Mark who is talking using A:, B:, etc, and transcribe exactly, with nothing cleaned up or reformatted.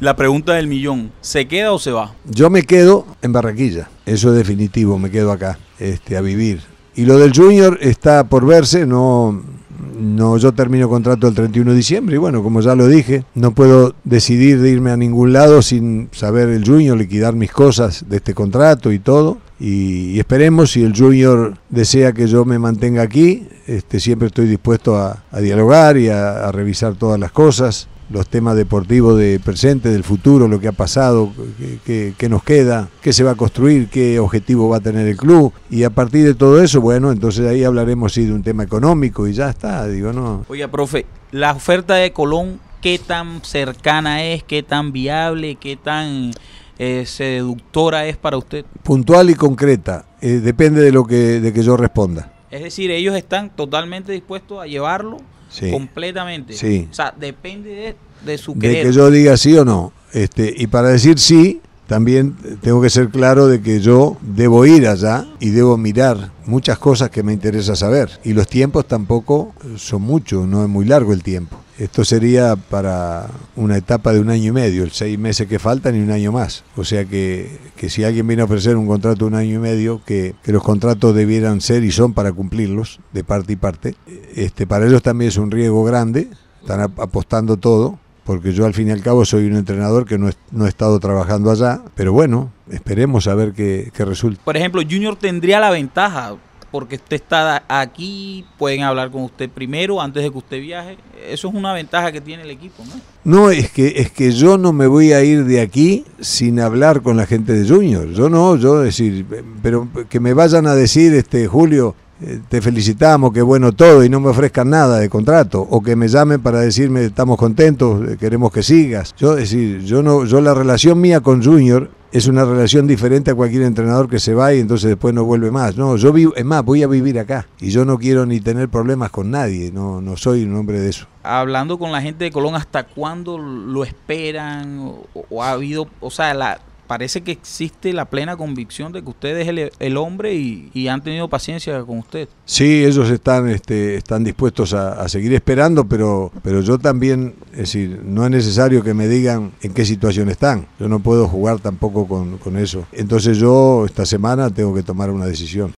A: La pregunta del millón, ¿se queda o se va?
B: Yo me quedo en Barranquilla, eso es definitivo, me quedo acá, este, a vivir. Y lo del Junior está por verse, no, no, yo termino contrato el treinta y uno de diciembre y bueno, como ya lo dije, no puedo decidir de irme a ningún lado sin saber el Junior, liquidar mis cosas de este contrato y todo. Y, y esperemos, si el Junior desea que yo me mantenga aquí, este, siempre estoy dispuesto a, a dialogar y a, a revisar todas las cosas, los temas deportivos del presente, del futuro, lo que ha pasado, qué, qué, qué nos queda, qué se va a construir, qué objetivo va a tener el club, y a partir de todo eso, bueno, entonces ahí hablaremos sí de un tema económico y ya está, digo, no.
A: Oiga, profe, la oferta de Colón, ¿qué tan cercana es, qué tan viable, qué tan eh, seductora es para usted?
B: Puntual y concreta, eh, depende de lo que, de que yo responda.
A: Es decir, ellos están totalmente dispuestos a llevarlo.
B: Sí.
A: Completamente.
B: Sí.
A: O sea, depende de, de su
B: de
A: querer.
B: que yo diga sí o no. Este, y para decir sí, también tengo que ser claro de que yo debo ir allá y debo mirar muchas cosas que me interesa saber. Y los tiempos tampoco son muchos, no es muy largo el tiempo. Esto sería para una etapa de un año y medio, el seis meses que faltan y un año más. O sea que, que si alguien viene a ofrecer un contrato de un año y medio, que, que los contratos debieran ser y son para cumplirlos, de parte y parte, este, para ellos también es un riesgo grande, están apostando todo, porque yo al fin y al cabo soy un entrenador que no he, no he estado trabajando allá, pero bueno, esperemos a ver qué, qué resulta.
A: Por ejemplo, Junior tendría la ventaja, porque usted está aquí, pueden hablar con usted primero antes de que usted viaje. Eso es una ventaja que tiene el equipo, ¿no?
B: No, es que es que yo no me voy a ir de aquí sin hablar con la gente de Junior. Yo no, yo decir, pero que me vayan a decir, este Julio, eh, te felicitamos, qué bueno todo, y no me ofrezcan nada de contrato, o que me llamen para decirme estamos contentos, queremos que sigas. Yo decir, yo no, yo la relación mía con Junior es una relación diferente a cualquier entrenador que se va y entonces después no vuelve más. No, yo vivo, es más, voy a vivir acá y yo no quiero ni tener problemas con nadie, no, no soy un hombre de eso.
A: Hablando con la gente de Colón, ¿hasta cuándo lo esperan? O, o ha habido, o sea, la, parece que existe la plena convicción de que usted es el, el hombre y, y han tenido paciencia con usted.
B: Sí, ellos están, este, están dispuestos a, a seguir esperando, pero, pero yo también, es decir, no es necesario que me digan en qué situación están. Yo no puedo jugar tampoco con, con eso. Entonces yo esta semana tengo que tomar una decisión.